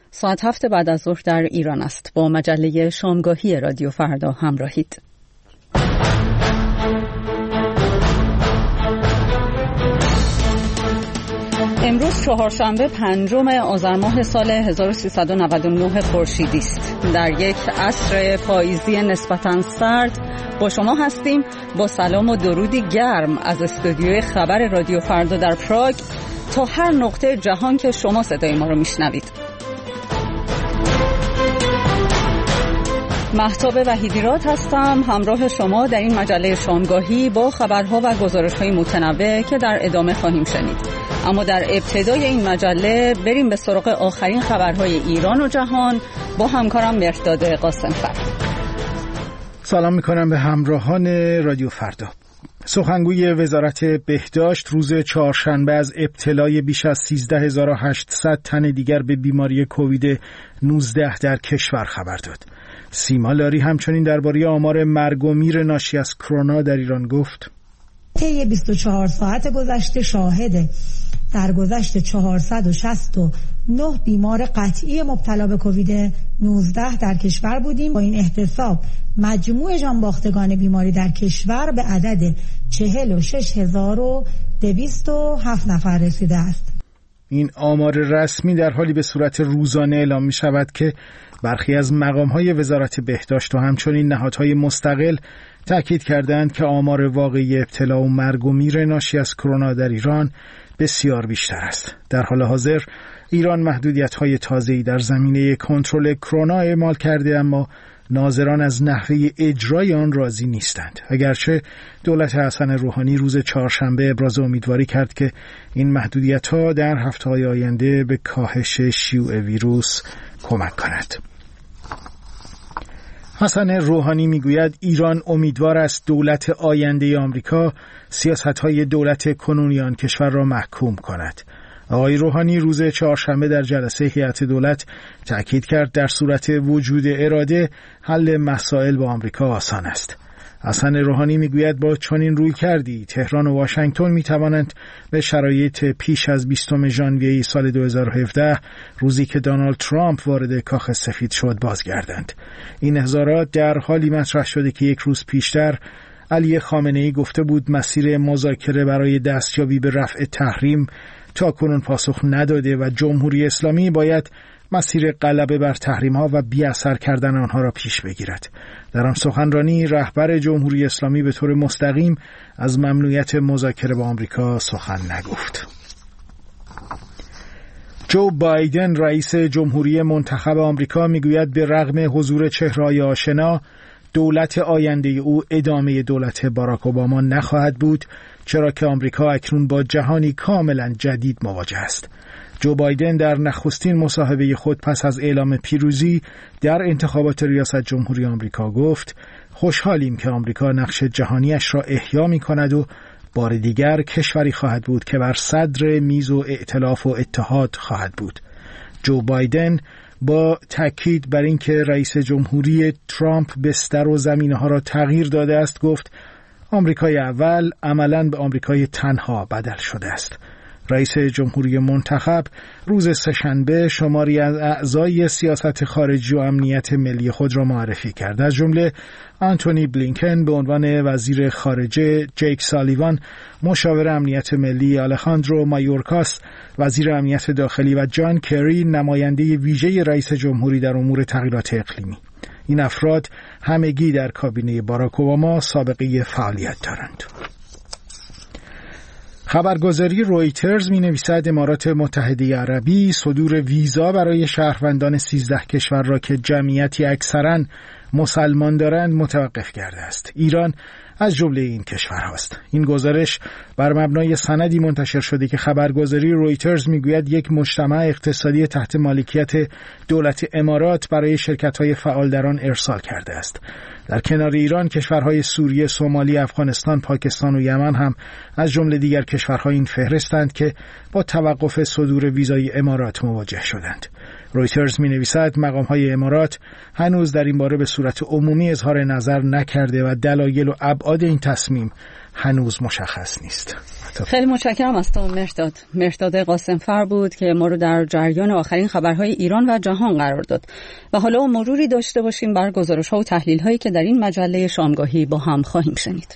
ساعت 7 بعد از ظهر در ایران است. با مجله شامگاهی رادیو فردا همراهید. امروز چهارشنبه 5 آذر ماه سال 1399 خورشیدی است. در یک عصر پاییزی نسبتاً سرد با شما هستیم با سلام و درودی گرم از استودیوی خبر رادیو فردا در پراگ تا هر نقطه جهان که شما صدای ما رو میشنوید. مهتاب وحیدیراد هستم، همراه شما در این مجله شامگاهی با خبرها و گزارش‌های متنوع که در ادامه خواهیم شنید. اما در ابتدای این مجله بریم به سراغ آخرین خبرهای ایران و جهان با همکارم مرداد قاسم‌فر. سلام میکنم به همراهان رادیو فردا. سخنگوی وزارت بهداشت روز چهارشنبه از ابتلای بیش از 13800 تن دیگر به بیماری کووید 19 در کشور خبر داد. سیما لاری همچنین درباره آمار مرگ و میر ناشی از کرونا در ایران گفت: طی 24 ساعت گذشته شاهد درگذشت 469 بیمار قطعی مبتلا به کووید 19 در کشور بودیم. با این احتساب مجموع جانباختگان بیماری در کشور به عدد 46207 نفر رسیده است. این آمار رسمی در حالی به صورت روزانه اعلام می شود که برخی از مقام‌های وزارت بهداشت و همچنین نهادهای مستقل تأکید کردند که آمار واقعی ابتلا و مرگ و میر ناشی از کرونا در ایران بسیار بیشتر است. در حال حاضر ایران محدودیت‌های تازه‌ای در زمینه کنترل کرونا اعمال کرده، اما ناظران از نحوه اجرای آن راضی نیستند. اگرچه دولت حسن روحانی روز چهارشنبه ابراز امیدواری کرد که این محدودیت‌ها در هفته‌های آینده به کاهش شیوع ویروس کمک کند. حسن روحانی میگوید ایران امیدوار است دولت آینده آمریکا سیاست‌های دولت کنونی آن کشور را محکوم کند. آقای روحانی روز چهارشنبه در جلسه هیئت دولت تأکید کرد در صورت وجود اراده حل مسائل با آمریکا آسان است. حسن روحانی میگوید با چنین رویکردی تهران و واشنگتن میتوانند به شرایط پیش از 20 ژانویه سال 2017 روزی که دونالد ترامپ وارد کاخ سفید شد بازگردند. این اظهارات در حالی مطرح شده که یک روز پیشتر علی خامنه‌ای گفته بود مسیر مذاکره برای دستیابی به رفع تحریم تاکنون پاسخ نداده و جمهوری اسلامی باید مسیر غلبه بر تحریم‌ها و بی‌اثر کردن آنها را پیش بگیرد. در آن سخنرانی رهبر جمهوری اسلامی به طور مستقیم از ممنوعیت مذاکره با آمریکا سخن نگفت. جو بایدن رئیس جمهوری منتخب آمریکا میگوید به رغم حضور چهره‌های آشنا دولت آینده او ادامه دولت باراک اوباما نخواهد بود، چرا که آمریکا اکنون با جهانی کاملا جدید مواجه است. جو بایدن در نخستین مصاحبه خود پس از اعلام پیروزی در انتخابات ریاست جمهوری آمریکا گفت: خوشحالیم که آمریکا نقش جهانیش را احیا می کند و بار دیگر کشوری خواهد بود که بر صدر میز و ائتلاف و اتحاد خواهد بود. جو بایدن با تاکید بر اینکه رئیس جمهوری ترامپ بستر و زمینه‌ها را تغییر داده است گفت: آمریکای اول عملاً به آمریکای تنها بدل شده است. رئیس جمهوری منتخب روز سه‌شنبه شماری از اعضای سیاست خارجی و امنیت ملی خود را معرفی کرد، از جمله آنتونی بلینکن به عنوان وزیر خارجه، جیک سالیوان مشاور امنیت ملی، آلخاندرو مایورکاس وزیر امنیت داخلی و جان کری نماینده ویژه رئیس جمهوری در امور تغییرات اقلیمی. این افراد همگی در کابینه باراک اوباما سابقه فعالیت دارند. خبرگزاری رویترز می نویسد امارات متحده عربی صدور ویزا برای شهروندان 13 کشور را که جمعیتی اکثراً مسلمان دارند متوقف کرده است. ایران از جمله این کشورهاست. این گزارش بر مبنای سندی منتشر شده که خبرگزاری رویترز میگوید یک مجتمع اقتصادی تحت مالکیت دولت امارات برای شرکت‌های فعال در آن ارسال کرده است. در کنار ایران کشورهای سوریه، سومالی، افغانستان، پاکستان و یمن هم از جمله دیگر کشورها این فهرستند که با توقف صدور ویزای امارات مواجه شدند. رویترز می‌نویسد مقام‌های امارات هنوز در این باره به صورت عمومی اظهار نظر نکرده و دلایل و ابعاد این تصمیم هنوز مشخص نیست. مهتاب. خیلی متشکرم از تو مهرداد قاسمفر بود که ما رو در جریان آخرین خبرهای ایران و جهان قرار داد. و حالا مروری داشته باشیم بر گزارش‌ها و تحلیل‌هایی که در این مجله شامگاهی با هم خواهیم شنید.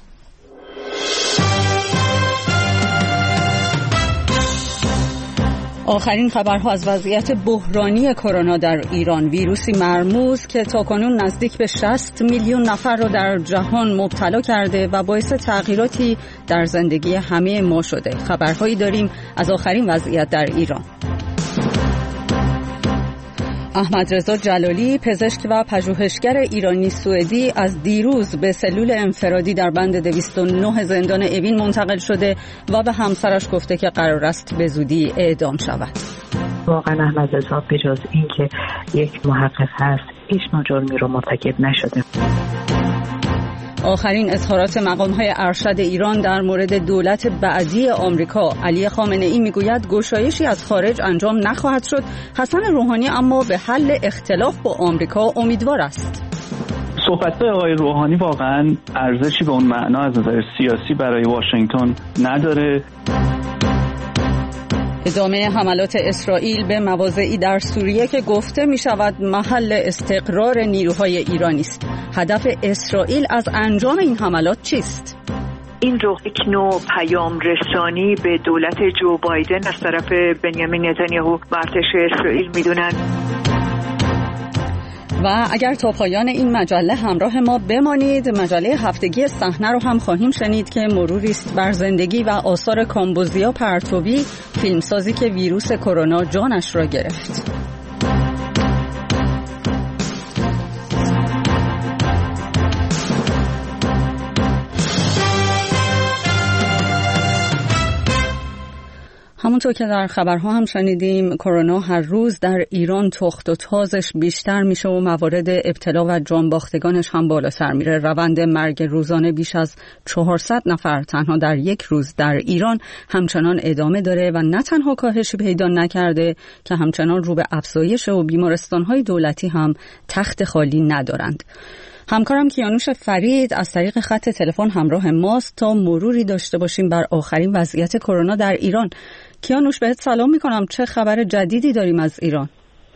آخرین خبرها از وضعیت بحرانی کرونا در ایران. ویروسی مرموز که تاکنون نزدیک به 60 میلیون نفر رو در جهان مبتلا کرده و باعث تغییراتی در زندگی همه ما شده. خبرهایی داریم از آخرین وضعیت در ایران. احمد رضا جلالی، پزشک و پژوهشگر ایرانی سوئدی، از دیروز به سلول انفرادی در بند 209 زندان اوین منتقل شده و به همسرش گفته که قرار است به زودی اعدام شود. واقعا احمد رضا به جز این که یک محقق هست هیچ نوع جرمی رو مرتکب نشده. آخرین اظهارات مقام‌های ارشد ایران در مورد دولت بعدی آمریکا. علی خامنه‌ای میگوید گشایشی از خارج انجام نخواهد شد. حسن روحانی اما به حل اختلاف با آمریکا امیدوار است. صحبت‌های آقای روحانی واقعاً ارزشی به اون معنا از نظر سیاسی برای واشنگتن نداره. ادامه حملات اسرائیل به مواضعی در سوریه که گفته می شود محل استقرار نیروهای ایرانی است. هدف اسرائیل از انجام این حملات چیست؟ این رو یک نوع پیام رسانی به دولت جو بایدن از طرف بنیامین نتانیاهو و ارتش اسرائیل می دونند. و اگر تا پایان این مجله همراه ما بمانید، مجله هفتگی صحنه رو هم خواهیم شنید که مروری است بر زندگی و آثار کامبوزیا پرتوی، فیلمسازی که ویروس کرونا جانش را گرفت. همونطور که در خبرها هم شنیدیم، کرونا هر روز در ایران تخت و تازش بیشتر میشه و موارد ابتلا و جانباختگانش هم بالاتر میره. روند مرگ روزانه بیش از 400 نفر تنها در یک روز در ایران همچنان ادامه داره و نه تنها کاهشی پیدا نکرده که همچنان رو به افزایش و بیمارستان‌های دولتی هم تخت خالی ندارند. همکارم کیانوش فرید از طریق خط تلفن همراه ماست تا مروری داشته باشیم بر آخرین وضعیت کرونا در ایران. کیانوش، بهت سلام میکنم. چه خبر جدیدی داریم از ایران؟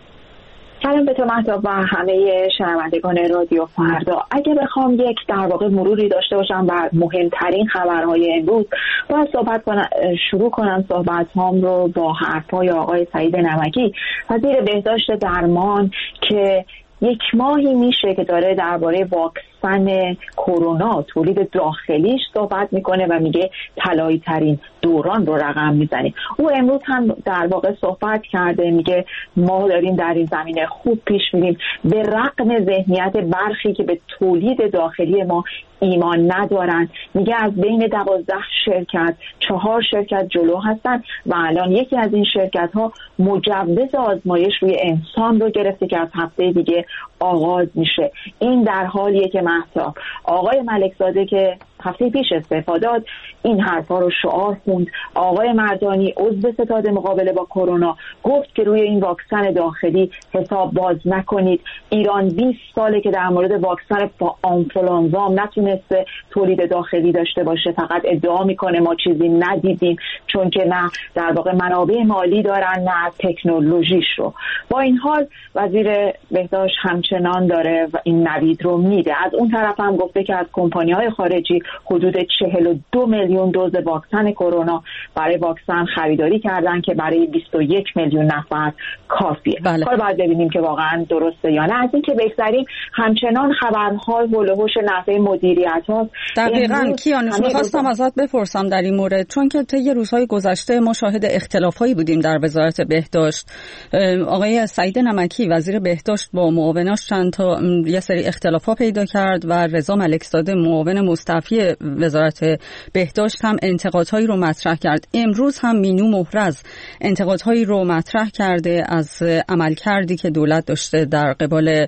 سلام به تو مهتاب و همه شنوندگان رادیو فردا. اگه بخوام یک در واقع مروری داشته باشم بر مهمترین خبرهای امروز، باید شروع کنم صحبت‌هام رو با حرفای آقای سعید نمکی، وزیر بهداشت درمان، که یک ماهی میشه که داره درباره واکسن کرونا تولید داخلیش صحبت میکنه و میگه طلایی ترین دوران رو رقم میزنیم. او امروز هم در واقع صحبت کرده، میگه ما داریم در این زمینه خوب پیش میریم به رغم ذهنیت برخی که به تولید داخلی ما ایمان ندارن. میگه از بین 12 شرکت 4 شرکت جلو هستن و الان یکی از این شرکت ها مجوز آزمایش روی انسان رو گرفته که از هفته دیگه آغاز میشه. این در حالیه که مهتاب آقای ملکزاده که هفته پیش استعفا داد این حرفا رو شعار خوند. آقای مردانی عضو ستاد مقابله با کرونا گفت که روی این واکسن داخلی حساب باز نکنید. ایران 20 ساله که در مورد واکسن آنفولانزا نتونسته تولید داخلی داشته باشه، فقط ادعا میکنه ما چیزی ندیدیم چون که نه در واقع منابع مالی دارن نه تکنولوژیش رو. با این حال وزیر بهداشت همچنان داره و این نوید رو میده. از اون طرف هم گفته که از کمپانی‌های خارجی حدود 42 میلیون دوز واکسن کرونا برای واکسن خریداری کردن که برای 21 میلیون نفر کافیه. بله. کار باید ببینیم که واقعا درسته یا نه. از این که بگذریم همچنان خبرهای هول و هوش نحوه مدیریت هاست. دقیقاً کیانوش، می‌خواستم ازت بپرسم در این مورد، چون که طی روزهای گذشته ما شاهد اختلافایی بودیم در وزارت بهداشت. آقای سعید نمکی وزیر بهداشت با معاوناش چند تا یه سری اختلافا پیدا کرد و رضا ملکزاده معاون مستعفی وزارت بهداشت هم انتقادهایی رو مطرح کرد. امروز هم مینو محرز انتقادهایی رو مطرح کرده از عملکردی که دولت داشته در قبال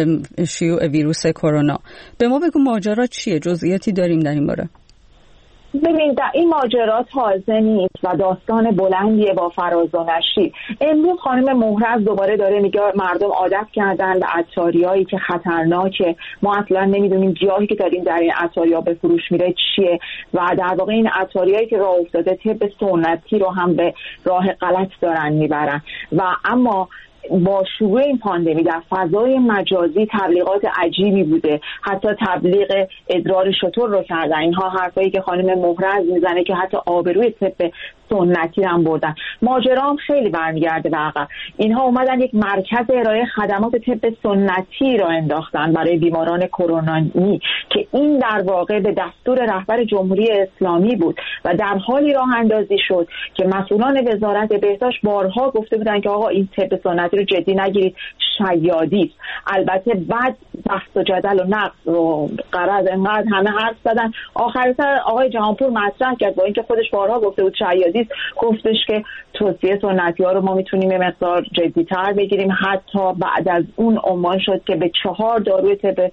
شیوع ویروس کرونا. به ما بگو ماجرا چیه؟ جزئیاتی داریم در این باره؟ ببین در این ماجرا تازه نیست و داستان بلندیه با فراز و نشیب. امروز خانم مهرز دوباره داره میگه مردم عادت کردن به عطاریایی که خطرناکه، ما اصلا نمیدونیم گیاهی که داریم در این عطاریا به فروش میره چیه و در واقع این عطاریایی که راه افتاده طب سنتی رو هم به راه غلط دارن میبرن. و اما با شروع این پاندمی در فضای مجازی تبلیغات عجیبی بوده، حتی تبلیغ ادرار شتر رو کردن. اینها حرفایی که خانم مهرز میزنه که حتی آبروی طب سنتی هم بردن. ماجرا هم خیلی برمیگرده به عقب. اینها اومدن یک مرکز ارائه خدمات طب سنتی را انداختن برای بیماران کرونایی که این در واقع به دستور رهبر جمهوری اسلامی بود و در حالی راه اندازی شد که مسئولان وزارت بهداشت بارها گفته بودن که آقا این طب سنتی رو جدی نگیرید، شیادی است. البته بعد بحث و جدل و نقد و قرض انقدر همه حرف زدن، آخر سر آقای جهانپور مطرح کرد با اینکه خودش بارها گفته بود شیادی، گفتش که توصیه سنتی ها رو ما میتونیم یه مقدار جدی‌تر بگیریم. حتی بعد از اون عنوان شد که به 4 داروی طب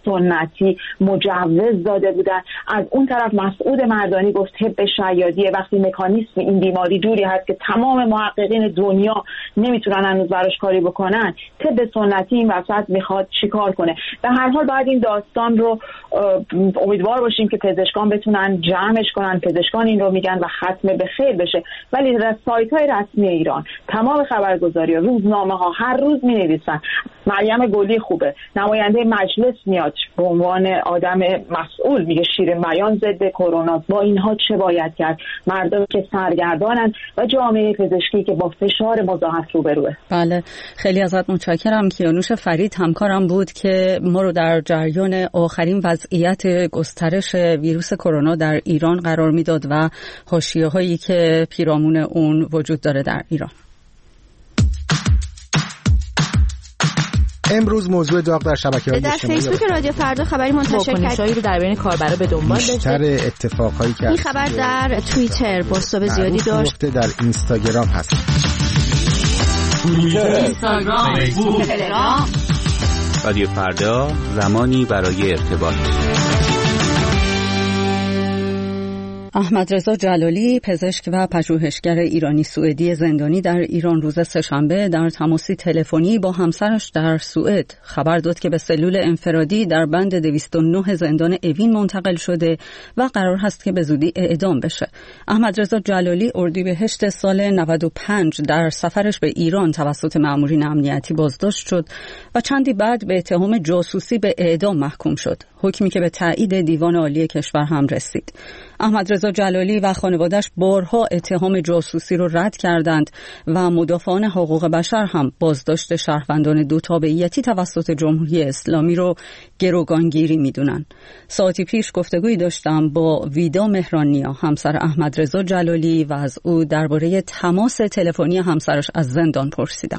سنتی مجوز داده بودن. از اون طرف مسعود مردانی گفت طب شیادیه، وقتی مکانیسم این بیماری جوری هست که تمام محققین دنیا نمیتونن هنوز براش کاری بکنن، طب سنتی این وسط میخواد چیکار کنه؟ به هر حال باید این داستان رو امیدوار باشیم که پزشکان بتونن جمعش کنن. پزشکان این رو میگن و ختم به خیر بشه، ولی سایت‌های رسمی ایران، تمام خبرگزاری‌ها، روزنامه‌ها هر روز می‌نویسن مریم گلی خوبه، نماینده مجلس میاد به عنوان آدم مسئول میگه شیرین بیان ضد کرونا. با اینها چه باید کرد؟ مردم که سرگردانن و جامعه پزشکی که با فشار مضاعف روبروه. بله، خیلی ازت متشکرم. کیانوش فرید همکارم بود که ما رو در جریان آخرین وضعیت گسترش ویروس کرونا در ایران قرار میداد و حاشیه‌هایی که پیرامون اون وجود داره در ایران. امروز موضوع داغ در شبکه‌های اجتماعی در فیسبوک رادیو فردا خبری منتشر کرد. واکنش‌هایی رو در بین کاربرا به دنبال داشته. بیشتر اتفاقایی که این خبر در توییتر بازتاب زیادی داشت. در اینستاگرام هست. اینستاگرام، فیسبوک، تلگرام. رادیو فردا، زمانی برای ارتباط. احمد رضا جلالی، پزشک و پژوهشگر ایرانی سوئدی زندانی در ایران، روز سه‌شنبه در تماسی تلفنی با همسرش در سوئد خبر داد که به سلول انفرادی در بند 209 زندان اوین منتقل شده و قرار هست که به زودی اعدام بشه. احمد رضا جلالی اردیبهشت سال 95 در سفرش به ایران توسط مأمورین امنیتی بازداشت شد و چندی بعد به اتهام جاسوسی به اعدام محکوم شد، حکمی که به تایید دیوان عالی کشور هم رسید. احمد رضا جلالی و خانواده‌اش بارها اتهام جاسوسی رو رد کردند و مدافعان حقوق بشر هم بازداشت شهروندان 2 تابعیتی توسط جمهوری اسلامی رو گروگانگیری میدونن. ساعتی پیش گفتگویی داشتم با ویدا مهرانیا، همسر احمد رضا جلالی، و از او درباره تماس تلفنی همسرش از زندان پرسیدم.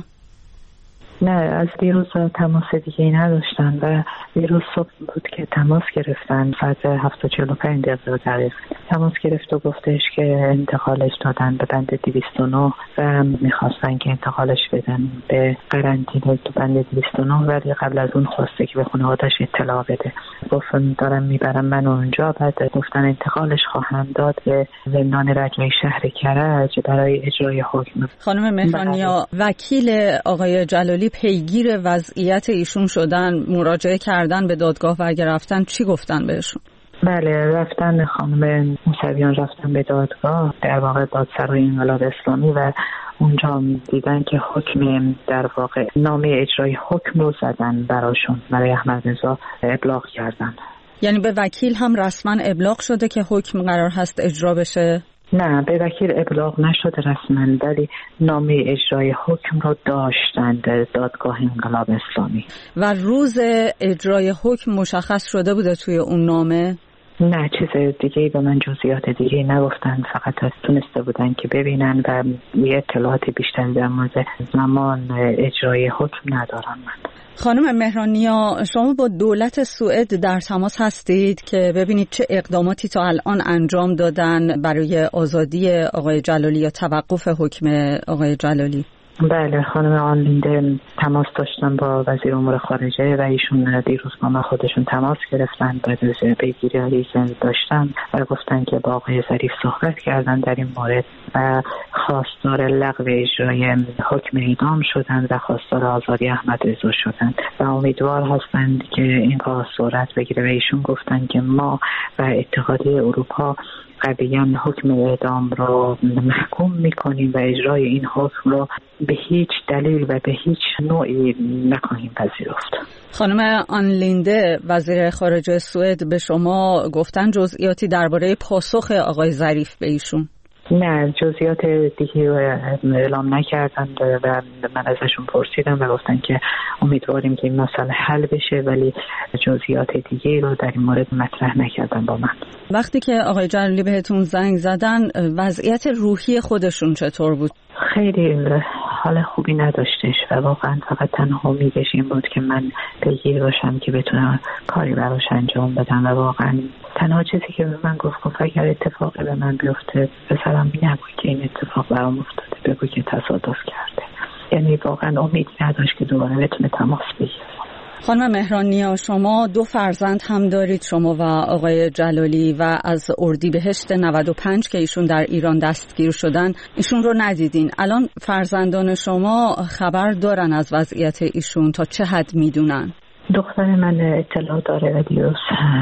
نه، از دیروز تماس دیگه نداشتن و دیروز صبح بود که تماس گرفتن ساعت 7:45 دقیقه تماس گرفت و گفتش که انتقالش دادن به بند 209 و میخواستن که انتقالش بدن به قرنطینه تو بند 209، ولی قبل از اون خواسته که به خانواده‌اش اطلاع بده. گفتن دارم میبرم من اونجا. بعد گفتن انتقالش خواهم داد به زندان رجایی شهر کرج برای اجرای حکم. خانم مهرانیا، وکیل آقای جلالی پیگیر وضعیت ایشون شدن، مراجعه کردن به دادگاه و اگر رفتن چی گفتن بهشون؟ بله، رفتن خانم موسویان رفتن به دادگاه، در واقع دادسرای انقلاب اسلامی، و اونجا دیدن که حکم در واقع نامه اجرای حکم رو زدن براشون، برای احمد رضا ابلاغ کردن. یعنی به وکیل هم رسما ابلاغ شده که حکم قرار هست اجرا بشه؟ نه، به وکیل ابلاغ نشده رسما، ولی نامه اجرای حکم رو داشتند دادگاه انقلاب اسلامی. و روز اجرای حکم مشخص شده بوده توی اون نامه؟ نه، چیز دیگه به من جزئیات دیگه نگفتن، فقط تونسته بودن که ببینن و یه اطلاعات بیشتر در مورد زمان اجرای حکم ندارم من. خانم مهرانیا، شما با دولت سوئد در تماس هستید که ببینید چه اقداماتی تا الان انجام دادن برای آزادی آقای جلالی یا توقف حکم آقای جلالی؟ بله، خانم آنلینده تماس داشتن با وزیر امور خارجه و ایشون دیروز با من خودشون تماس گرفتن بعد از پیگیری‌هایی که داشتن و گفتن که با آقای ظریف صحبت کردن در این مورد و خواستار لغو اجرای حکم اعدام شدن و خواستار آزادی احمد رضا شدن و امیدوار هستند که این کار صورت بگیره و ایشون گفتن که ما و اتحادیه اروپا قطعاً حکم اعدام رو محکوم میکنیم و اجرای این حکم رو به هیچ دلیل و به هیچ نوعی نخواهیم پذیرفت. خانم آنلینده، وزیر خارجه سوئد به شما گفتن جزئیاتی درباره پاسخ آقای ظریف به ایشون؟ نه، جزئیات دیگه اعلام نکردن و من ازشون پرسیدم و گفتن که امیدواریم که این مسئله حل بشه ولی جزئیات دیگه رو در این مورد مطرح نکردن با من. وقتی که آقای جلالی بهتون زنگ زدن وضعیت روحی خودشون چطور بود؟ خیلی حال خوبی نداشتش و واقعا فقط تنها امیدش این بود که من پیگیر باشم که بتونم کاری براش انجام بدم و واقعا تنها چیزی که به من گفت اگر اتفاقی به من بیفته پسرم نگو که این اتفاق برام افتاده، بگو که تصادف کرده. یعنی واقعا امید نداشت که دوباره بتونه تماس بگیره. خانم مهرانیا، شما 2 فرزند هم دارید، شما و آقای جلالی، و از اردیبهشت 95 که ایشون در ایران دستگیر شدن ایشون رو ندیدین. الان فرزندان شما خبر دارن از وضعیت ایشون؟ تا چه حد میدونن؟ دختر من اطلاع داره و دیروز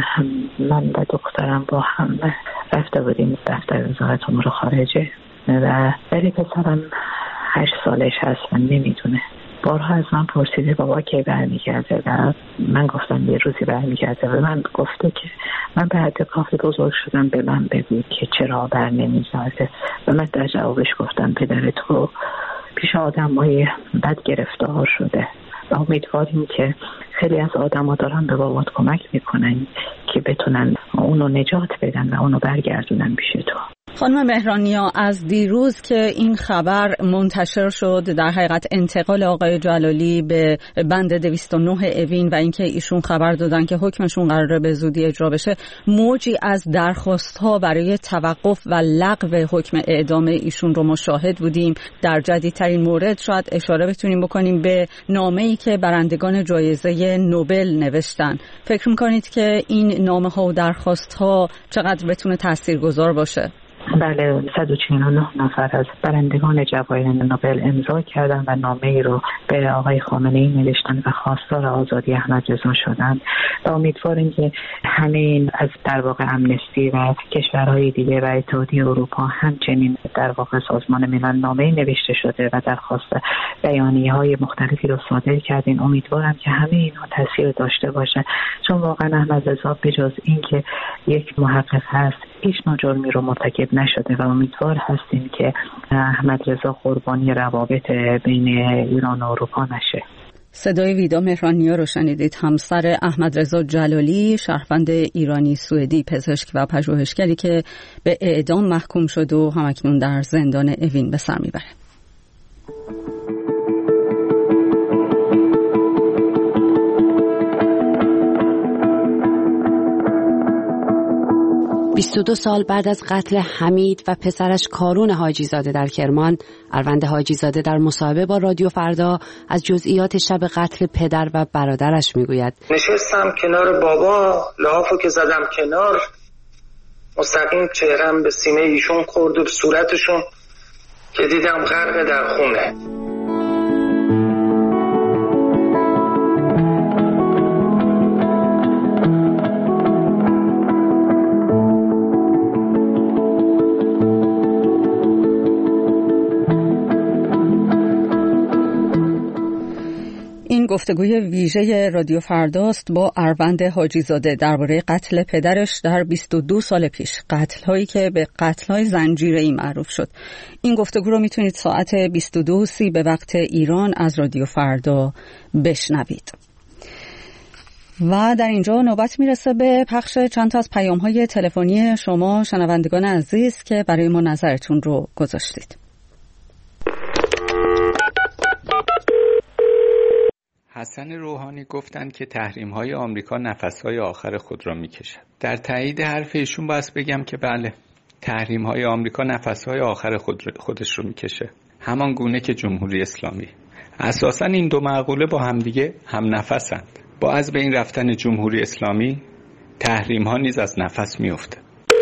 من و دخترم با هم رفته بودیم دفتر وزارت امور خارجه و ولی پسرم 8 سالش هست و نمیدونه. بارها از من پرسیده بابا کی برمیگرده و من گفتم یه روزی برمیگرده و من گفته که من به حد کافی بزرگ شدم، به من بگو که چرا بر نمیگرده و من در جوابش گفتم پدر تو پیش آدمای بد گرفتار شده و امیدواریم که خیلی از آدما دارن به بابات کمک میکنن که بتونن اونو نجات بدن و اونو برگردونن پیش تو. خانم مهرانیا، از دیروز که این خبر منتشر شد، در حقیقت انتقال آقای جلالی به بند 209 اوین و اینکه ایشون خبر دادن که حکمشون قراره به زودی اجرا بشه، موجی از درخواست‌ها برای توقف و لغو حکم اعدام ایشون رو مشاهد بودیم. در جدیدترین مورد شاید اشاره بتونیم بکنیم به نامه‌ای که برندگان جایزه نوبل نوشتن. فکر می‌کنید که این نامه‌ها و درخواست‌ها چقدر بتونه تاثیرگذار باشه؟ بله، 149 نفر از برندگان جوایز نوبل امضا کردند و نامه‌ای رو به آقای خامنه‌ای نوشتن و خواستار آزادی احمد رضا شدند و امیدواریم که همین از در واقع امنستی و کشورهای دیگه و اتحادیه اروپا همچنین در واقع سازمان ملل نامه‌ای نوشته شده و درخواست بیانیه‌های مختلفی رو صادر کردین. امیدوارم که همه اینها تاثیر داشته باشه، چون واقعا احمد رضا بجز اینکه یک محقق هست هیچ نوع جرمی رو مرتکب نشده و امیدوار هستیم که احمد رضا قربانی روابط بین ایران و اروپا نشه. صدای ویدا مهرانیا رو شنیدید، همسر احمد رضا جلالی، شهروند ایرانی سوئدی، پزشک و پژوهشگری که به اعدام محکوم شد و همکنون در زندان اوین به سر میبره. 22 سال بعد از قتل حمید و پسرش کارون حاجی زاده در کرمان، اروند حاجی زاده در مصاحبه با رادیو فردا از جزئیات شب قتل پدر و برادرش میگوید. نشستم کنار بابا، لحافو که زدم کنار، مستقیم چهرم به سینه ایشون خورد و صورتشون که دیدم غرق در خونه. این گفتگوی ویژه رادیو فرداست با اروند حاجی زاده درباره قتل پدرش در 22 سال پیش، قتل‌هایی که به قتل‌های زنجیره‌ای معروف شد. این گفتگو رو میتونید ساعت 22:30 به وقت ایران از رادیو فردا بشنوید. و در اینجا نوبت میرسه به پخش چند تا از پیام‌های تلفنی شما شنوندگان عزیز که برای ما نظرتون رو گذاشتید. حسن روحانی گفتند که تحریم‌های آمریکا نفس‌های آخر خود را می‌کشد. در تایید حرف ایشون باید بگم که بله، تحریم‌های آمریکا نفس‌های آخر خودش رو می‌کشه. همان گونه که جمهوری اسلامی. اساساً این دو مقوله با همدیگه هم نفسند. با از بین رفتن جمهوری اسلامی تحریم ها نیز از نفس میفته.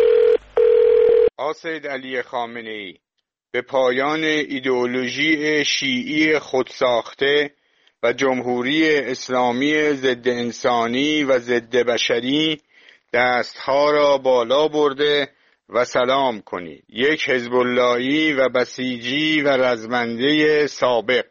سید علی خامنه‌ای به پایان ایدئولوژی شیعی خودساخته و جمهوری اسلامی ضد انسانی و ضد بشری دستها را بالا برده و سلام کنید. یک حزب اللهی و بسیجی و رزمنده سابق.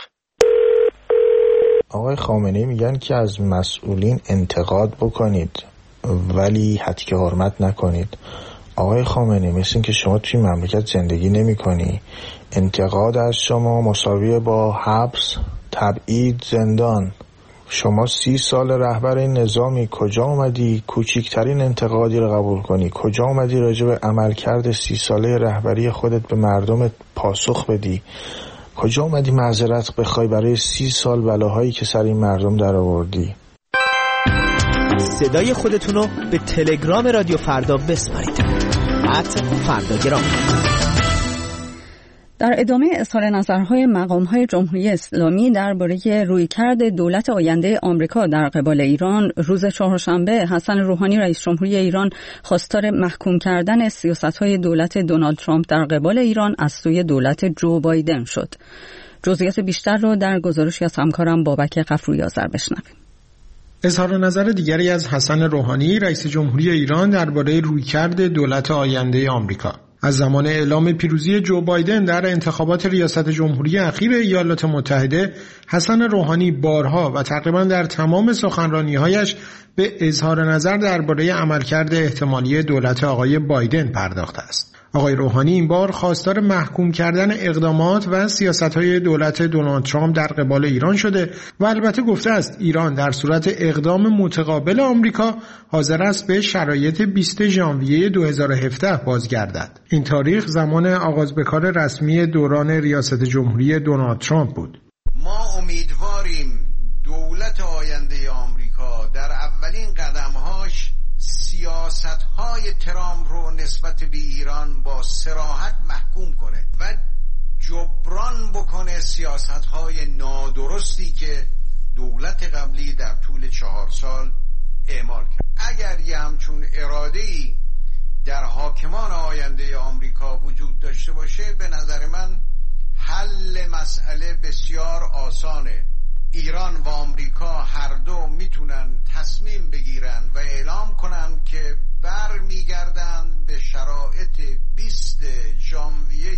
آقای خامنه‌ای میگن که از مسئولین انتقاد بکنید ولی حدی حرمت نکنید. آقای خامنه‌ای مثل این که شما توی مملکت زندگی نمی کنی. انتقاد از شما مساویه با حبس، تبعید، زندان. شما 30 سال رهبر این نظامی، کجا اومدی کوچکترین انتقادی رو قبول کنی؟ کجا اومدی راجع به عملکرد 30 ساله رهبری خودت به مردم پاسخ بدی؟ کجا اومدی معذرت بخوای برای 30 سال بلاهایی که سر این مردم در آوردی؟ صدای خودتونو به تلگرام رادیو فردا بسپارید. @فرداگرام. در ادامه اظهار نظرهای مقام‌های جمهوری اسلامی درباره رویکرد دولت آینده آمریکا در قبال ایران، روز چهارشنبه حسن روحانی رئیس جمهوری ایران خواستار محکوم کردن سیاست‌های دولت دونالد ترامپ در قبال ایران از سوی دولت جو بایدن شد. جزئیات بیشتر رو در گزارشی از همکارم بابک غفوری آذر بشنویم. اظهار نظر دیگری از حسن روحانی رئیس جمهوری ایران درباره رویکرد دولت آینده آمریکا. از زمان اعلام پیروزی جو بایدن در انتخابات ریاست جمهوری اخیر ایالات متحده، حسن روحانی بارها و تقریبا در تمام سخنرانی‌هایش به اظهار نظر درباره عملکرد احتمالی دولت آقای بایدن پرداخته است. آقای روحانی این بار خواستار محکوم کردن اقدامات و سیاست‌های دولت دونالد ترامپ در قبال ایران شده و البته گفته است ایران در صورت اقدام متقابل آمریکا حاضر است به شرایط 20 ژانویه 2017 بازگردد. این تاریخ زمان آغاز به کار رسمی دوران ریاست جمهوری دونالد ترامپ بود. ما امیدواریم دولت آینده آمریکا در اولین قدم‌هاش سیاست‌های ترامپ رو نسبت به ایران با صراحت محکوم کنه و جبران بکنه سیاست‌های نادرستی که دولت قبلی در طول 4 سال اعمال کرد. اگر یه همچون اراده‌ای در حاکمان آینده آمریکا وجود داشته باشه، به نظر من حل مسئله بسیار آسانه. ایران و آمریکا هر دو میتونن تصمیم بگیرن و اعلام کنن که برمیگردن به شرایط 20 ژانویه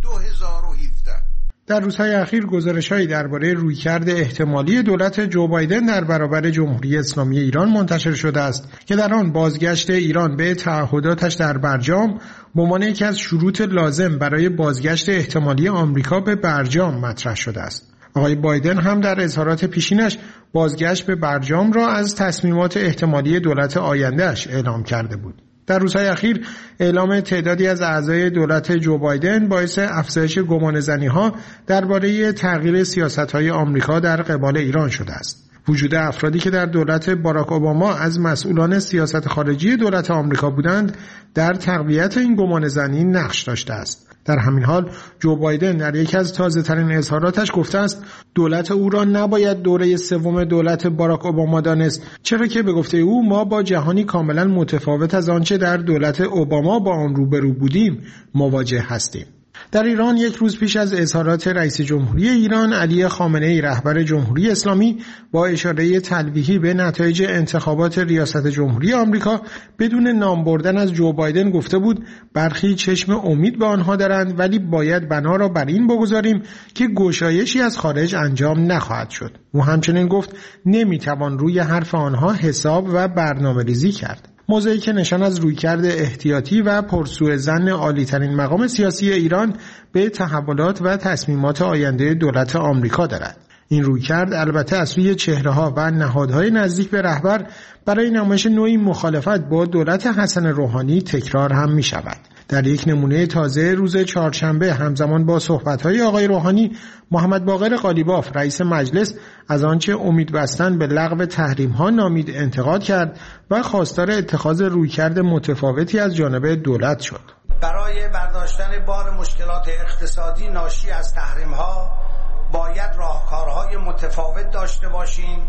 2017. در روزهای اخیر گزارش‌هایی درباره رویکرد احتمالی دولت جو بایدن در برابر جمهوری اسلامی ایران منتشر شده است که در آن بازگشت ایران به تعهداتش در برجام به عنوان یکی از شروط لازم برای بازگشت احتمالی آمریکا به برجام مطرح شده است. آقای بایدن هم در اظهارات پیشینش بازگشت به برجام را از تصمیمات احتمالی دولت آیندهش اعلام کرده بود. در روزهای اخیر اعلام تعدادی از اعضای دولت جو بایدن باعث افزایش گمانه‌زنی‌ها درباره تغییر سیاست‌های آمریکا در قبال ایران شده است. وجود افرادی که در دولت باراک اوباما از مسئولان سیاست خارجی دولت آمریکا بودند در تقویت این گمانه‌زنی نقش داشته است. در همین حال جو بایدن در یکی از تازه‌ترین اظهاراتش گفته است دولت او را نباید دوره سوم دولت باراک اوباما دانست، چرا که به گفته او ما با جهانی کاملا متفاوت از آنچه در دولت اوباما با آن روبرو بودیم مواجه هستیم. در ایران یک روز پیش از اظهارات رئیس جمهوری ایران علی خامنه‌ای رهبر جمهوری اسلامی با اشاره تلویحی به نتایج انتخابات ریاست جمهوری آمریکا بدون نام بردن از جو بایدن گفته بود برخی چشم امید به آنها دارند ولی باید بنا را بر این بگذاریم که گشایشی از خارج انجام نخواهد شد. او همچنین گفت نمیتوان روی حرف آنها حساب و برنامه‌ریزی کرد. موضوعی که نشان از رویکرد احتیاطی و پرسوء ظن عالی‌ترین مقام سیاسی ایران به تحولات و تصمیمات آینده دولت آمریکا دارد. این رویکرد البته از سوی چهره‌ها و نهادهای نزدیک به رهبر برای نمایش نوعی مخالفت با دولت حسن روحانی تکرار هم می‌شود. در یک نمونه تازه روز چهارشنبه همزمان با صحبت‌های آقای روحانی، محمد باقر قالیباف رئیس مجلس از آنچه امید بستن به لغو تحریم‌ها نامید انتقاد کرد و خواستار اتخاذ رویکرد متفاوتی از جانب دولت شد. برای برای برداشتن بار مشکلات اقتصادی ناشی از تحریم‌ها باید راهکارهای متفاوت داشته باشیم.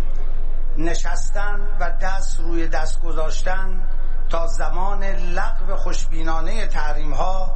نشستن و دست روی دست گذاشتن تا زمان لغو خوشبینانه تحریم‌ها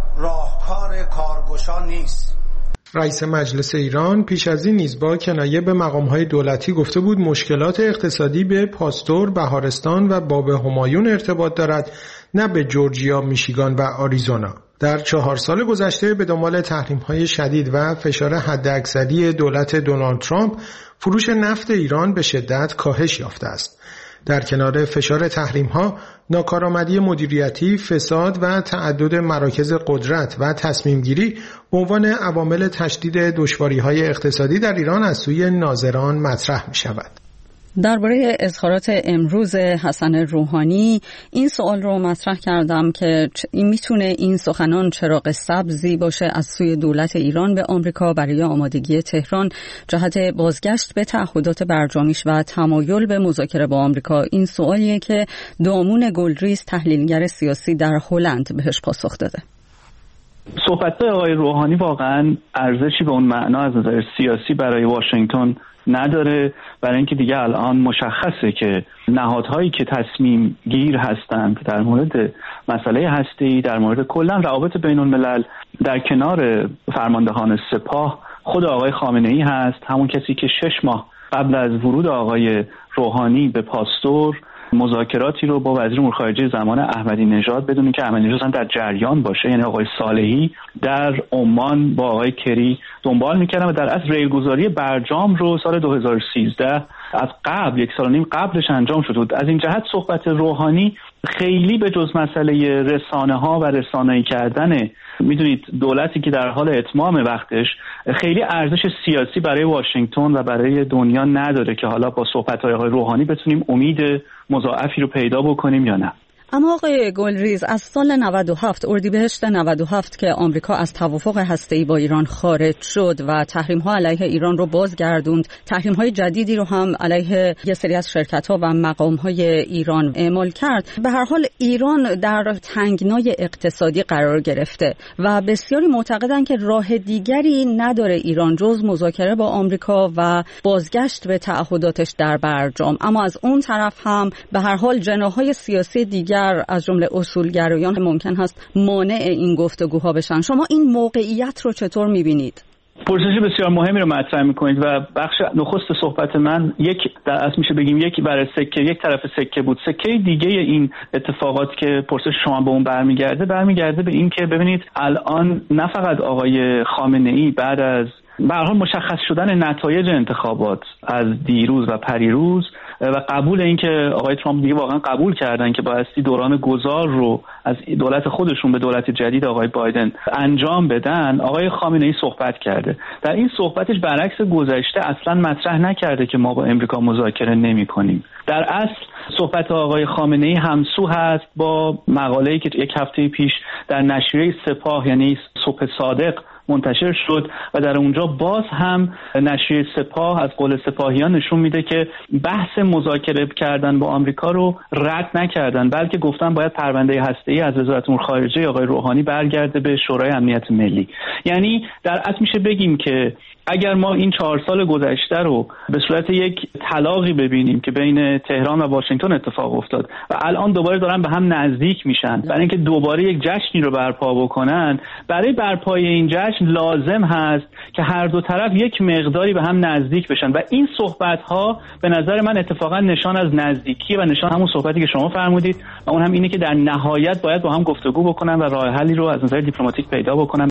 راهکار کارگشا نیست. رئیس مجلس ایران پیش از این نیز با کنایه به مقام‌های دولتی گفته بود مشکلات اقتصادی به پاستور، بهارستان و باب همایون ارتباط دارد، نه به جورجیا، میشیگان و آریزونا. در 4 سال گذشته به دنبال تحریم‌های شدید و فشار حداکثری دولت دونالد ترامپ، فروش نفت ایران به شدت کاهش یافته است. در کنار فشار تحریم‌ها، ناکارآمدی مدیریتی، فساد و تعدد مراکز قدرت و تصمیم‌گیری به عنوان عوامل تشدید دشواری‌های اقتصادی در ایران از سوی ناظران مطرح می‌شود. درباره اظهارات امروز حسن روحانی این سوال رو مطرح کردم که میتونه این سخنان چراغ سبزی باشه از سوی دولت ایران به آمریکا برای آمادگی تهران جهت بازگشت به تعهدات برجامیش و تمایل به مذاکره با آمریکا. این سوالیه که دامون گلریز تحلیلگر سیاسی در هلند بهش پاسخ داده. صحبت‌های آقای روحانی واقعا ارزشی به اون معنا از نظر سیاسی برای واشنگتن نداره، برای اینکه دیگه الان مشخصه که نهادهایی که تصمیم گیر هستند در مورد مسئله هسته‌ای، در مورد کلا روابط بین الملل، در کنار فرماندهان سپاه خود آقای خامنه‌ای هست، همون کسی که 6 ماه قبل از ورود آقای روحانی به پاستور مذاکراتی رو با وزیر امور خارجه زمان احمدی نژاد بدون که احمدی نژاد در جریان باشه، یعنی آقای صالحی، در عمان با آقای کری دنبال می‌کردن و در اصل ریلگذاری برجام رو سال 2013 از قبل 1.5 سال قبلش انجام شده بود. از این جهت صحبت روحانی خیلی به جز مسئله رسانه‌ها و رسانه‌ای کردن، میدونید دولتی که در حال اتمام وقتش، خیلی ارزش سیاسی برای واشنگتن و برای دنیا نداره که حالا با صحبت‌های آقای روحانی بتونیم امید مضاعفی رو پیدا بکنیم یا نه. اما آقای گلریز، از سال 97 اردیبهشت 97 که آمریکا از توافق هسته‌ای با ایران خارج شد و تحریم‌ها علیه ایران رو بازگردوند، تحریم‌های جدیدی رو هم علیه یه سری از شرکت‌ها و مقام‌های ایران اعمال کرد. به هر حال ایران در تنگنای اقتصادی قرار گرفته و بسیاری معتقدن که راه دیگری نداره ایران جز مذاکره با آمریکا و بازگشت به تعهداتش در برجام. اما از اون طرف هم به هر حال جناح‌های سیاسی دیگر از جمله اصولگرایان ممکن هست مانع این گفتگوها بشن. شما این موقعیت رو چطور می‌بینید؟ پرسش بسیار مهمی رو مطرح می‌کنید و بخش نخست صحبت من در اصل میشه بگیم یک برای سکه، یک طرف سکه بود. سکه دیگه این اتفاقات که پرسش شما به اون برمیگرده به این که ببینید الان نه فقط آقای خامنه‌ای بعد از به هر حال مشخص شدن نتایج انتخابات از دیروز و پریروز و قبول این که آقای ترامپ دیگه واقعا قبول کردن که بایستی دوران گذار رو از دولت خودشون به دولت جدید آقای بایدن انجام بدن، آقای خامنه‌ای صحبت کرده. در این صحبتش برعکس گذشته اصلا مطرح نکرده که ما با امریکا مذاکره نمی‌کنیم. در اصل صحبت آقای خامنه‌ای همسو هست با مقاله‌ای که 1 هفته پیش در نشریه سپاه یعنی صبح صادق منتشر شد و در اونجا باز هم نشریه سپاه از قول سپاهیان نشون میده که بحث مذاکره کردن با آمریکا رو رد نکردن، بلکه گفتن باید پرونده هسته‌ای از وزارت امور خارجه آقای روحانی برگرده به شورای امنیت ملی. یعنی در اصل میشه بگیم که اگر ما این 4 سال گذشته رو به صورت یک طلاقی ببینیم که بین تهران و واشنگتن اتفاق افتاد و الان دوباره دارن به هم نزدیک میشن برای اینکه دوباره یک جشنی رو برپا بکنن، برای برپای این جشن لازم هست که هر دو طرف یک مقداری به هم نزدیک بشن و این صحبت‌ها به نظر من اتفاقا نشان از نزدیکی و نشان همون صحبتی که شما فرمودید و اون هم اینه که در نهایت باید با هم گفتگو بکنن و راه حلی رو از نظر دیپلماتیک پیدا بکنن.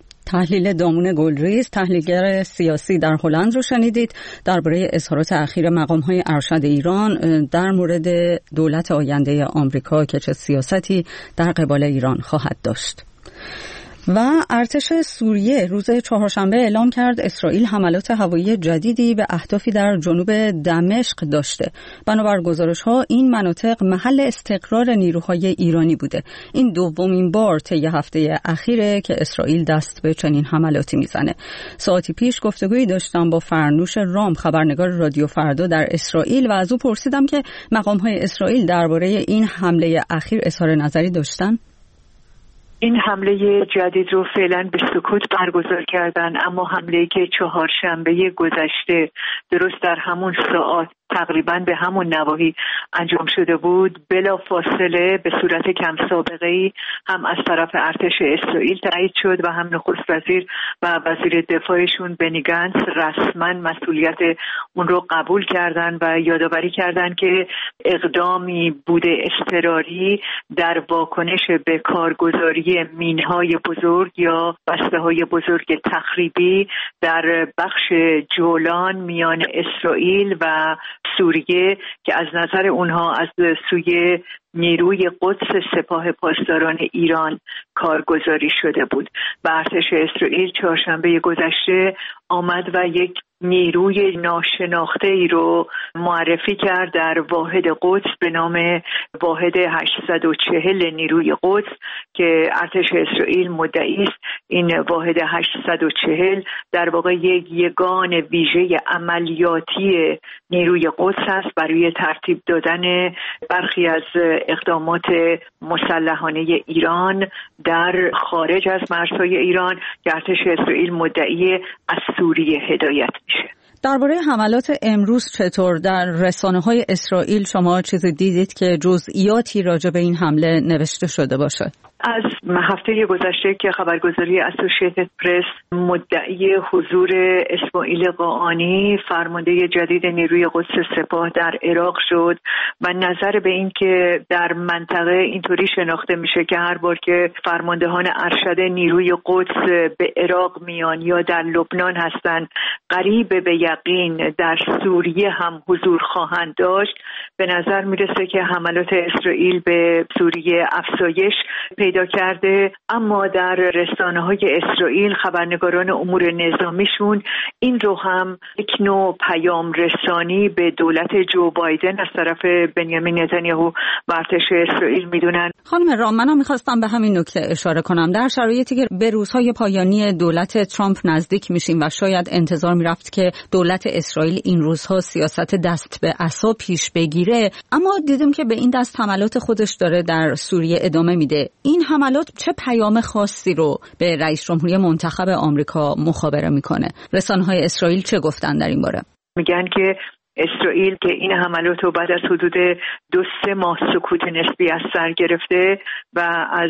تحلیل دامون گلریز، تحلیلگر سیاسی در هلند رو شنیدید درباره اظهارات اخیر مقام‌های ارشد ایران در مورد دولت آینده آمریکا که چه سیاستی در قبال ایران خواهد داشت. و ارتش سوریه روز چهارشنبه اعلام کرد اسرائیل حملات هوایی جدیدی به اهدافی در جنوب دمشق داشته. بنابر گزارش‌ها این مناطق محل استقرار نیروهای ایرانی بوده. این دومین بار طی هفته اخیره که اسرائیل دست به چنین حملاتی میزنه. ساعتی پیش گفتگویی داشتم با فرنوش رام، خبرنگار رادیو فردا در اسرائیل، و از او پرسیدم که مقام‌های اسرائیل درباره این حمله اخیر اظهار نظری داشتن. این حمله جدید رو فعلا به سکوت برگزار کردن، اما حمله‌ای که چهارشنبه گذشته درست در همون ساعات تقریبا به همون نواحی انجام شده بود، بلا فاصله به صورت کم سابقه‌ای هم از طرف ارتش اسرائیل تایید شد و هم نخست وزیر و وزیر دفاعشون بنی گنتس رسما مسئولیت اون رو قبول کردن و یادآوری کردن که اقدامی بوده اضطراری در واکنش به کارگزاری مینهای بزرگ یا بسته‌های بزرگ تخریبی در بخش جولان میان اسرائیل و سوریه که از نظر اونها از سوی نیروی قدس سپاه پاسداران ایران کارگزاری شده بود. و ارتش اسرائیل چهارشنبه گذشته آمد و یک نیروی ناشناخته ای رو معرفی کرد در واحد قدس به نام واحد 840 نیروی قدس که ارتش اسرائیل مدعی است این واحد 840 در واقع یک یگان ویژه عملیاتی نیروی قدس است برای ترتیب دادن برخی از اقدامات مسلحانه ایران در خارج از مرزهای ایران که ارتش اسرائیل مدعی از سوریه هدایت میشه. درباره حملات امروز چطور در رسانه‌های اسرائیل شما چیزی دیدید که جزئیاتی راجع به این حمله نوشته شده باشه؟ از هفته گذشته که خبرگزاری اسوسییتد پرس مدعی حضور اسماعیل قاآنی فرمانده جدید نیروی قدس سپاه در عراق شد و نظر به این که در منطقه اینطوری شناخته میشه که هر بار که فرماندهان ارشد نیروی قدس به عراق میان یا در لبنان هستند قریب به یقین در سوریه هم حضور خواهند داشت، به نظر میرسه که حملات اسرائیل به سوریه افزایش پیدا کرده. اما در رسانه‌های اسرائیل خبرنگاران امور نظامیشون این رو هم یک نوع پیام رسانی به دولت جو بایدن از طرف بنیامین نتانیاهو و ارتش اسرائیل میدونن. خانم رام، منم میخواستم به همین نکته اشاره کنم. در شرایطی که به روزهای پایانی دولت ترامپ نزدیک میشیم و شاید انتظار میرفت که دولت اسرائیل این روزها سیاست دست به عصا پیش بگیره، اما دیدیم که به این دست حملات خودش داره در سوریه ادامه میده. این حملات چه پیام خاصی رو به رئیس جمهوری منتخب آمریکا مخابره میکنه؟ رسانه‌های اسرائیل چه گفتن در این باره؟ میگن که اسرائیل که این حملات رو بعد از حدود 2-3 ماه سکوت نسبی از سر گرفته و از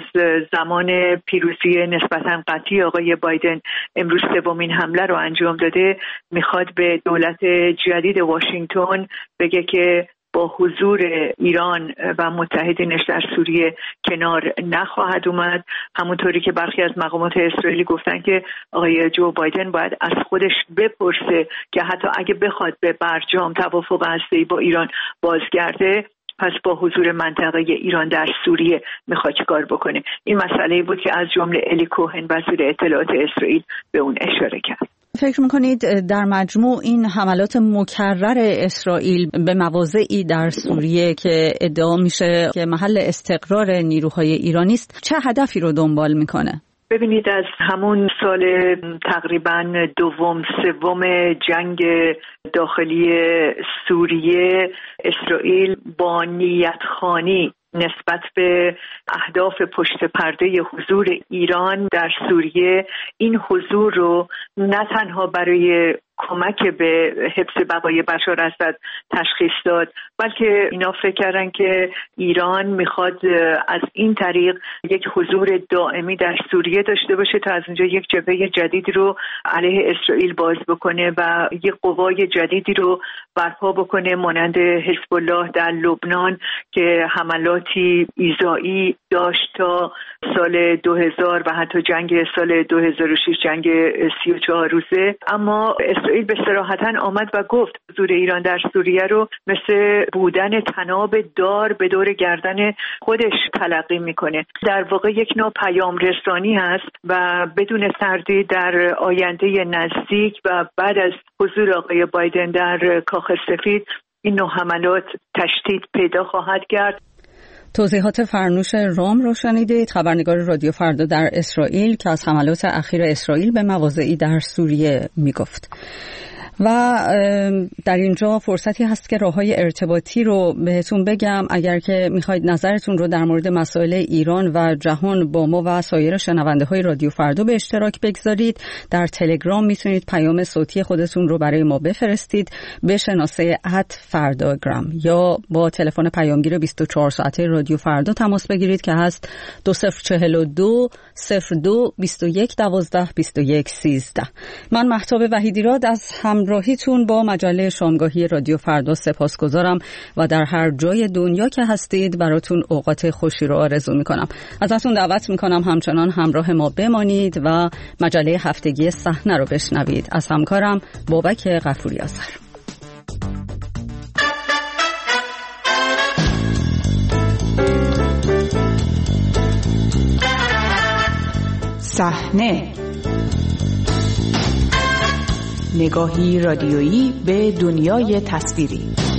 زمان پیروزی نسبتاً قطعی آقای بایدن امروز سومین حمله رو انجام داده، میخواد به دولت جدید واشنگتن بگه که با حضور ایران و متحدینش در سوریه کنار نخواهد اومد. همونطوری که برخی از مقامات اسرائیلی گفتن که آقای جو بایدن باید از خودش بپرسه که حتی اگه بخواد به برجام توافق هسته‌ای با ایران بازگرده، پس با حضور منطقه ایران در سوریه میخواد چیکار بکنه. این مسئله بود که از جمله الی کوهن وزیر اطلاعات اسرائیل به اون اشاره کرد. فکر میکنید در مجموع این حملات مکرر اسرائیل به مواضعی در سوریه که ادعا میشه که محل استقرار نیروهای ایرانی است چه هدفی رو دنبال میکنه؟ ببینید، از همون سال تقریبا دوم جنگ داخلی سوریه اسرائیل با نیتخوانی نسبت به اهداف پشت پرده حضور ایران در سوریه این حضور رو نه تنها برای کمک به حفظ بقای بشار اسد تشخیص داد، بلکه اینا فکر کردن که ایران میخواد از این طریق یک حضور دائمی در سوریه داشته باشه تا از اونجا یک جبهه جدیدی رو علیه اسرائیل باز بکنه و یک قوای جدیدی رو برپا بکنه مانند حزب الله در لبنان که حملاتی ایذایی داشت تا سال 2000 و حتی جنگ سال 2006 جنگ 34 روزه. اما اسرائیل به صراحتاً آمد و گفت حضور ایران در سوریه رو مثل بودن طناب دار به دور گردن خودش تلقی میکنه. در واقع یک نوع پیام رسانی هست و بدون تردید در آینده نزدیک و بعد از حضور آقای بایدن در کاخ سفید این نوع حملات تشدید پیدا خواهد کرد. توضیحات فرنوش رام رو شنیدید، خبرنگار رادیو فردا در اسرائیل که از حملات اخیر اسرائیل به مواضعی در سوریه میگفت. و در اینجا فرصتی هست که راه‌های ارتباطی رو بهتون بگم. اگر که میخواید نظرتون رو در مورد مسائل ایران و جهان با ما و سایر شنونده‌های رادیو فردا به اشتراک بگذارید، در تلگرام میتونید پیام صوتی خودتون رو برای ما بفرستید به شناسه @فرداگرام یا با تلفن پیامگیر 24 ساعته رادیو فردا تماس بگیرید که هست 2042 02 21 12 21 13. من مهتاب وحیدیراد از همراهیتون با مجله شامگاهی رادیو فردا سپاسگزارم و در هر جای دنیا که هستید براتون اوقات خوشی رو آرزو میکنم. ازتون دعوت میکنم همچنان همراه ما بمانید و مجله هفتگی صحنه رو بشنوید از همکارم بابک غفوری آذر. صحنه، نگاهی رادیویی به دنیای تصویری.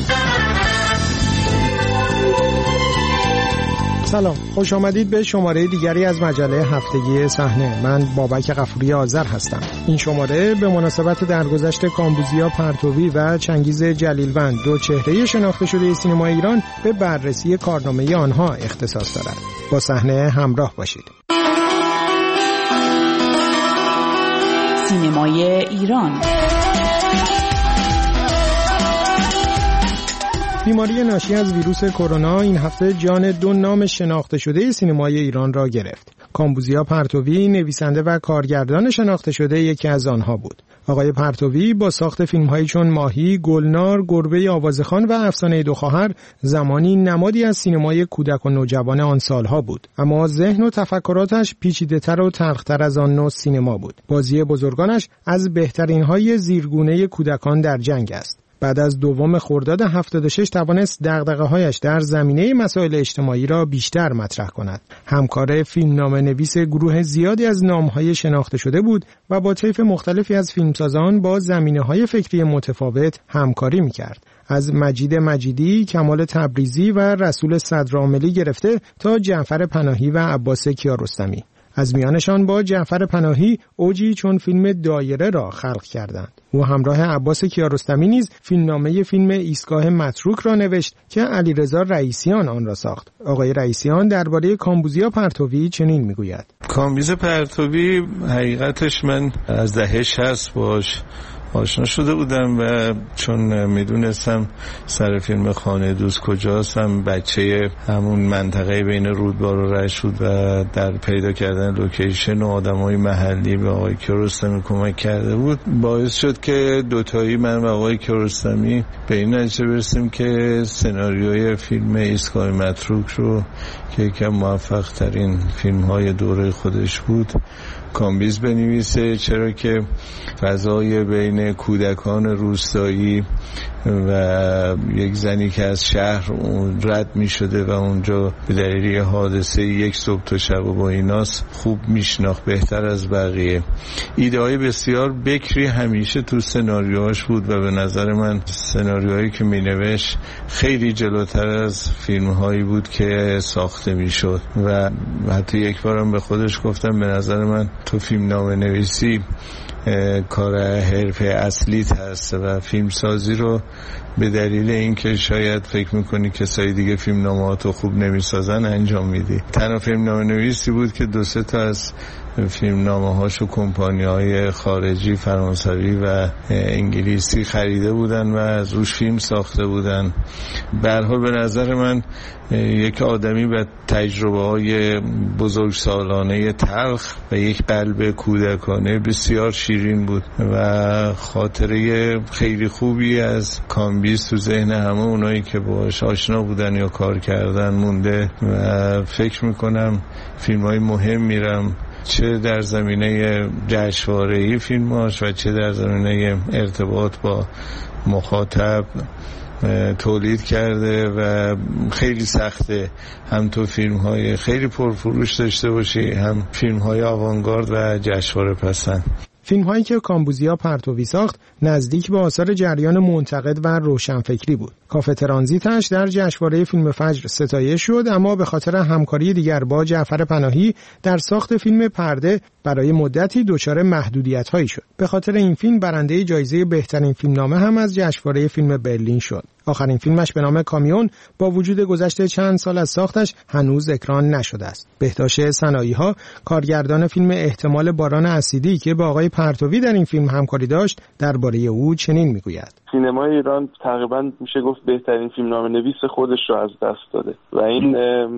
سلام، خوش آمدید به شماره دیگری از مجله هفتگی صحنه. من بابک غفوری آذر هستم. این شماره به مناسبت درگذشت کامبوزیا پرتوی و چنگیز جلیلوند، دو چهره شناخته شده سینما ایران، به بررسی کارنامه آنها اختصاص دارد. با صحنه همراه باشید. سینمای ایران. بیماری ناشی از ویروس کرونا این هفته جان دو نام شناخته شده سینمای ایران را گرفت. کامبوزیا پرتوی، نویسنده و کارگردان شناخته شده، یکی از آنها بود. آقای پرتوی با ساخت فیلم‌هایی چون ماهی، گلنار، گربه آوازخوان و افسانه دو خواهر زمانی نمادی از سینمای کودک و نوجوان آن سالها بود. اما ذهن و تفکراتش پیچیده‌تر و تلخ‌تر از آن نوع سینما بود. بازی بزرگانش از بهترین‌های زیرگونه کودکان در جنگ است. بعد از دوم خرداد 76 توانست دغدغه‌هایش در زمینه مسائل اجتماعی را بیشتر مطرح کند. همکار فیلمنامه‌نویس گروه زیادی از نام‌های شناخته شده بود و با طیف مختلفی از فیلمسازان با زمینه‌های فکری متفاوت همکاری می‌کرد. از مجید مجیدی، کمال تبریزی و رسول صدرعاملی گرفته تا جعفر پناهی و عباس کیارستمی. از میانشان با جعفر پناهی اوجی چون فیلم دایره را خلق کردند. او همراه عباس کیارستمی نیز فیلمنامه فیلم ایستگاه متروک را نوشت که علیرضا رئیسیان آن را ساخت. آقای رئیسیان درباره کامبوزیا پرتوی چنین میگوید: کامبیز پرتوی حقیقتش من از دهه 60 باش آشنا شده بودم و چون میدونستم سر فیلم خانه دوست کجاست، هم بچه همون منطقه بین رودبار و رشت بود و در پیدا کردن لوکیشن و آدمای محلی به آقای کیارستمی کمک کرده بود، باعث شد که دوتایی من و آقای کیارستمی به این نتیجه برسیم که سناریوی فیلم ایستگاه متروک رو که یکی از موفق ترین فیلم های دوره خودش بود کامبیز بنویسه، چرا که فضای بین کودکان روستایی و یک زنی که از شهر رد می شده و اونجا به دلیل حادثه یک صبح تا شب و با ایناس خوب میشناخت بهتر از بقیه. ایده های بسیار بکری همیشه تو سناریوهاش بود و به نظر من سناریوهایی که می نوشت خیلی جلوتر از فیلم هایی بود که ساخته می شد و حتی یک بارم به خودش گفتم به نظر من تو فیلم نامه نویسی کار حرفه اصلیت هست و فیلم سازی رو به دلیل اینکه شاید فکر میکنی کسای دیگه فیلم نامه‌هاتو خوب نمیسازن انجام میدی. تنها فیلم نامه نویسی بود که 2-3 تا از فیلم نامه هاشو کمپانی‌های خارجی فرانسوی و انگلیسی خریده بودن و از روش فیلم ساخته بودن. به هر حال به نظر من یک آدمی با تجربه‌های بزرگسالانه تلخ و یک قلب کودکانه بسیار شیرین بود و خاطره خیلی خوبی از کامبیز تو ذهن همه اونایی که باهاش آشنا بودن یا کار کردن مونده و فکر میکنم فیلم‌های مهم میرم چه در زمینه جشنواره‌ای فیلماش و چه در زمینه ارتباط با مخاطب تولید کرده و خیلی سخته هم تو فیلم‌های خیلی پرفروش داشته باشی هم فیلم‌های آوانگارد و جشنواره پسند. فیلم‌هایی که کامبوزیا پرتوی ساخت نزدیک به آثار جریان منتقد و روشنفکری بود. کافه ترانزیتش در جشنواره فیلم فجر ستایش شد، اما به خاطر همکاری دیگر با جعفر پناهی در ساخت فیلم پرده برای مدتی دچار محدودیت‌هایی شد. به خاطر این فیلم برنده جایزه بهترین فیلمنامه هم از جشنواره فیلم برلین شد. آخرین فیلمش به نام کامیون با وجود گذشت چند سال از ساختش هنوز اکران نشده است. بهداشت سنایی‌ها، کارگردان فیلم احتمال باران اسیدی که با آقای پرتوی در این فیلم همکاری داشت، درباره او چنین میگوید: سینمای ایران تقریبا میشه گفت بهترین فیلمنامه‌نویس خودش رو از دست داده و این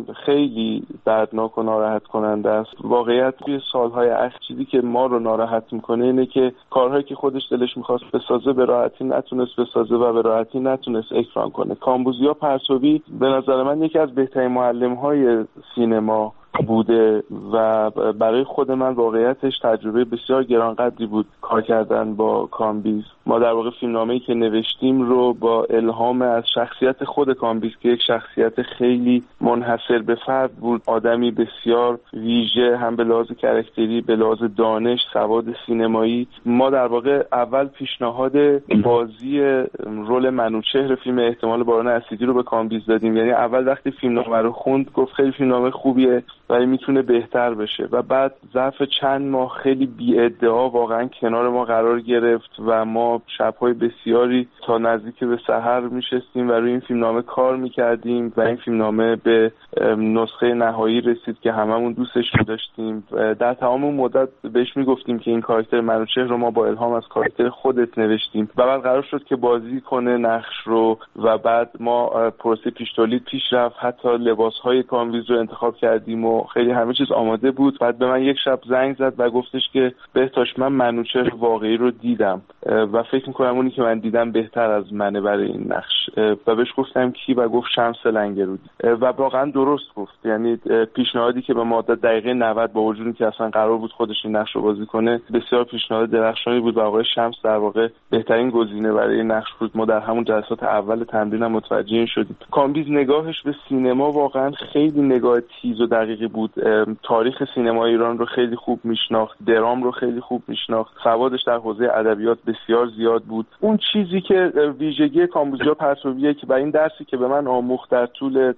خیلی دردناک و ناراحت کننده است. واقعیت توی سالهای اخیر چیزی که ما رو ناراحت میکنه اینه که کارهایی که خودش دلش میخواست بسازه به راحتی نتونست بسازه و به راحتی نتونست اکران کنه. کامبوزیا پرتوی به نظر من یکی از بهترین معلم‌های سینما بوده و برای خود من واقعیتش تجربه بسیار گرانقدری بود کار کردن با کامبیز. ما در واقع فیلمنامه‌ای که نوشتیم رو با الهام از شخصیت خود کامبیز که یک شخصیت خیلی منحصر به فرد بود، آدمی بسیار ویژه هم به لحاظ کاراکتری، به لحاظ دانش، سواد سینمایی، ما در واقع اول پیشنهاد بازی رول منوچهر فیلم احتمال باران اسیدی رو به کامبیز دادیم. یعنی اول وقتی فیلمنامه رو خوند گفت خیلی فیلمنامه خوبیه ولی میتونه بهتر بشه و بعد ظرف چند ماه خیلی بی‌ادعا واقعا کنار ما قرار گرفت و ما شب‌های بسیاری تا نزدیک به سحر میشستیم و روی این فیلمنامه کار میکردیم و این فیلمنامه به نسخه نهایی رسید که هممون دوستش داشتیم. در تمام اون مدت بهش میگفتیم که این کاراکتر منوچهر رو ما با الهام از کاراکتر خودت نوشتیم و بعد قرار شد که بازی کنه نقش رو و بعد ما پروسه پیش تولید پیش رفت، حتی لباس‌های کامبیز رو انتخاب کردیم و خیلی همه چیز آماده بود. بعد به من یک شب زنگ زد و گفتش که بهتاش من منوچهر واقعی رو دیدم و فکر می‌کنم اونی که من دیدم بهتر از منه برای این نقش و بهش گفتم کی و گفت شمس لنگرودی و واقعا درست گفت. یعنی پیشنهادی که به ما داد دقیقه 90 با وجودی که اصلا قرار بود خودش این نقش رو بازی کنه بسیار پیشنهاد درخشانی بود و آقای شمس در واقع بهترین گزینه برای این نقش بود. ما در همون جلسات اول تمرین هم متوجه این شدیم. کامبیز نگاهش به سینما واقعا خیلی نگاه تیز و دقیقی بود. تاریخ سینما ایران رو خیلی خوب میشناخت، درام رو خیلی خوب میشناخت، سوادش در حوزه ادبیات بسیار زیاد بود. اون چیزی که ویژگی کامبوزیا پرتویه که برای این درسی که به من آموخت در طول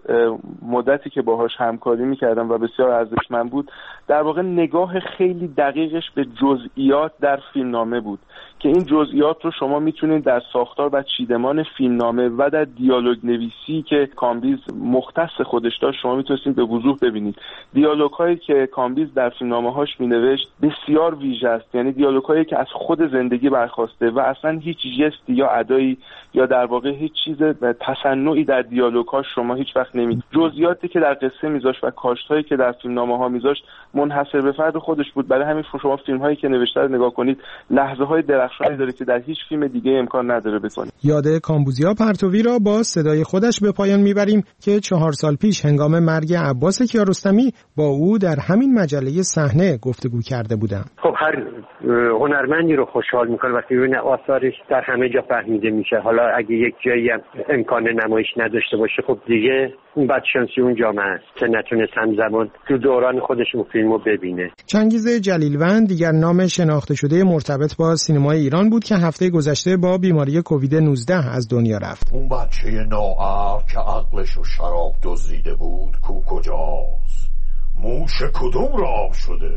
مدتی که باهاش همکاری میکردم و بسیار ارزشمند بود، در واقع نگاه خیلی دقیقش به جزئیات در فیلمنامه بود که این جزئیات رو شما میتونید در ساختار و چیدمان فیلمنامه و در دیالوگ نویسی که کامبیز مختص خودش داشت شما میتونید به وضوح ببینید. دیالوگ هایی که کامبیز در فیلمنامه هاش مینوشت بسیار ویژه است، یعنی دیالوگ هایی که از خود زندگی برخواسته و اصلا هیچ جستی یا ادایی یا در واقع هیچ چیز تصنعی در دیالوگ ها شما هیچ وقت نمی‌دید. جزئیاتی که در قصه میذاشت و کاشت هایی که در فیلمنامه ها میذاشت منحصر به فرد خودش بود. برای همین شما فیلم هایی که نوشته رو نگاه کنید لحظه های درخشانی داره که در هیچ فیلم دیگه امکان نداره بکنید. یاد کامبوزیا پرتوی را با صدای خودش به پایان میبریم که 4 سال پیش هنگام مرگ عباس کیارستمی با او در همین مجله صحنه گفتگو کرده بودم. خب هر هنرمندی رو خوشحال میکنه وقتی ببینه آثارش در همه جا فهمیده میشه. حالا اگه یک جایی هم امکان نمایش نداشته باشه خب دیگه اون بدشانسی اون جامعه است که نتونست همزمان تو دوران خودش اون فیلمو ببینه. چنگیز جلیلوند دیگر نام شناخته شده مرتبط با سینمای ایران بود که هفته گذشته با بیماری کووید 19 از دنیا رفت. اون بچه ناعقل که عقلش و شراب دزدیده بود کجاست؟ موش کدوم را آب شده؟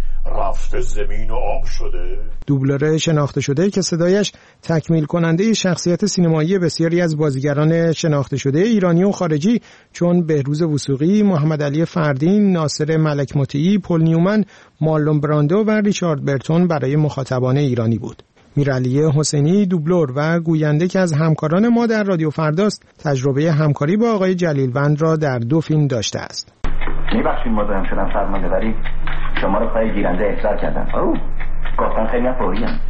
رفته زمین و آب شده. دوبلور شناخته شده که صدایش تکمیل کننده شخصیت سینمایی بسیاری از بازیگران شناخته شده ایرانی و خارجی چون بهروز وثوقی، محمد علی فردین، ناصر ملک مطیعی، پل نیومن، مارلون براندو و ریچارد برتون برای مخاطبان ایرانی بود. میرعلی حسینی دوبلور و گوینده که از همکاران ما در رادیو فرداست تجربه همکاری با آقای جلیلوند را در 2 فیلم داشته است. میبخشید مزاحم شدم فرمانده ولی شما رو پای گیرنده احضار کردم. گفتن خیلی نپوریم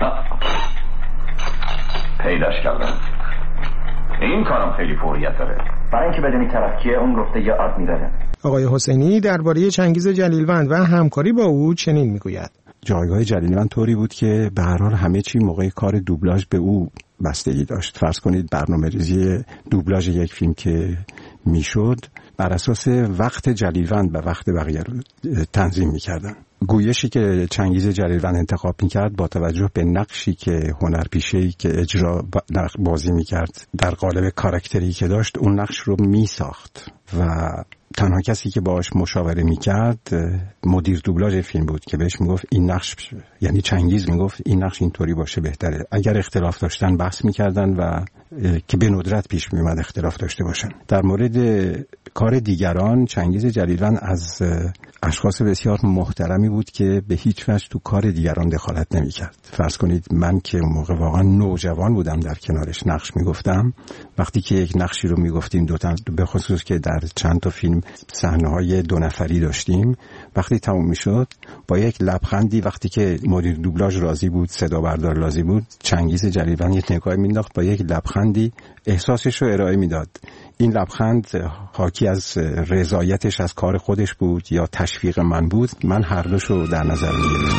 پیداش کردم. این کارم خیلی فوریت داره. برای اینکه بدونی طرف کیه اون گفته یا آد میداره. آقای حسینی درباره چنگیز جلیلوند و همکاری با او چنین میگوید. جایگاه جلیلوند طوری بود که به هر حال همه چی موقع کار دوبلاژ به او بستگی داشت. فرض کنید برنامه‌ریزی دوبلاژ یک فیلم که میشد بر اساس وقت جلیلوند و وقت بقیه رو تنظیم میکردن. گویشی که چنگیز جلیلوند انتخاب میکرد با توجه به نقشی که هنرپیشه‌ای که اجرا بازی میکرد در قالب کاراکتری که داشت اون نقش رو میساخت و تنها کسی که باهاش مشاوره میکرد مدیر دوبلاژ فیلم بود که بهش میگفت این نقش، یعنی چنگیز میگفت این نقش اینطوری باشه بهتره. اگر اختلاف داشتن بحث میکردن و که به ندرت پیش میومد اختلاف داشته باشن. در مورد کار دیگران چنگیز جلیلوند از اشخاص بسیار محترمی بود که به هیچ وجه تو کار دیگران دخالت نمیکرد. فرض کنید من که اون موقع واقعا نوجوان بودم در کنارش نقش میگفتم، وقتی که یک نقشی رو میگفتیم به خصوص که در چند تا فیلم صحنه‌های 2 نفری داشتیم، وقتی تموم میشد با یک لبخندی، وقتی که مدیر دوبلاژ راضی بود، صدا بردار راضی بود، چنگیز جلیلوند یک نگاهی مینداخت، با یک لبخندی احساسش رو ارائه میداد. این لبخند حاکی از رضایتش از کار خودش بود یا تشویق من بود. من هر دوشو در نظر میگرفتم.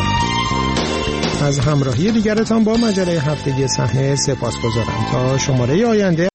از همراهی دیگرتان با مجله هفتگی صحنه سپاسگزارم. تا شماره آینده